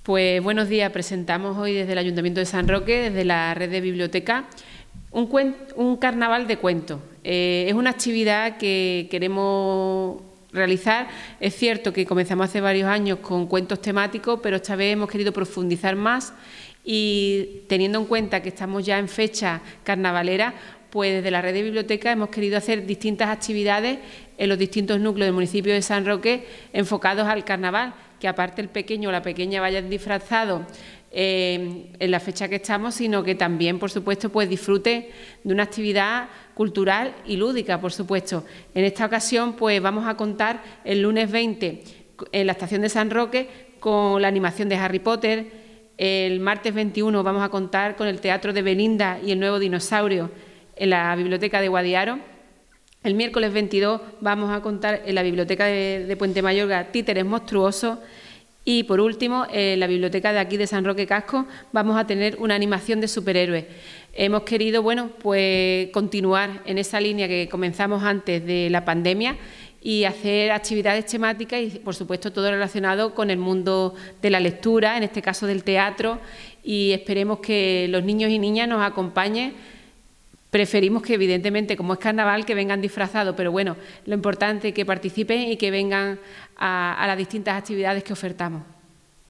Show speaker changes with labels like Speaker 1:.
Speaker 1: Pues buenos días, presentamos hoy desde el Ayuntamiento de San Roque, desde la red de biblioteca, un carnaval de cuentos. Es una actividad que queremos realizar. Es cierto que comenzamos hace varios años con cuentos temáticos, pero esta vez hemos querido profundizar más y teniendo en cuenta que estamos ya en fecha carnavalera, pues desde la red de biblioteca hemos querido hacer distintas actividades en los distintos núcleos del municipio de San Roque enfocados al carnaval, que aparte el pequeño o la pequeña vayan disfrazados en la fecha que estamos, sino que también, por supuesto, pues disfrute de una actividad cultural y lúdica, por supuesto. En esta ocasión, pues vamos a contar el lunes 20 en la estación de San Roque con la animación de Harry Potter. El martes 21 vamos a contar con el Teatro de Belinda y el Nuevo Dinosaurio en la Biblioteca de Guadiaro. El miércoles 22 vamos a contar en la Biblioteca de Puente Mayorga Títeres Monstruosos. Y por último, en la biblioteca de aquí de San Roque Casco vamos a tener una animación de superhéroes. Hemos querido, pues continuar en esa línea que comenzamos antes de la pandemia y hacer actividades temáticas y, por supuesto, todo relacionado con el mundo de la lectura, en este caso del teatro, y esperemos que los niños y niñas nos acompañen. Preferimos que, evidentemente, como es carnaval, que vengan disfrazados, pero bueno, lo importante es que participen y que vengan a las distintas actividades que ofertamos.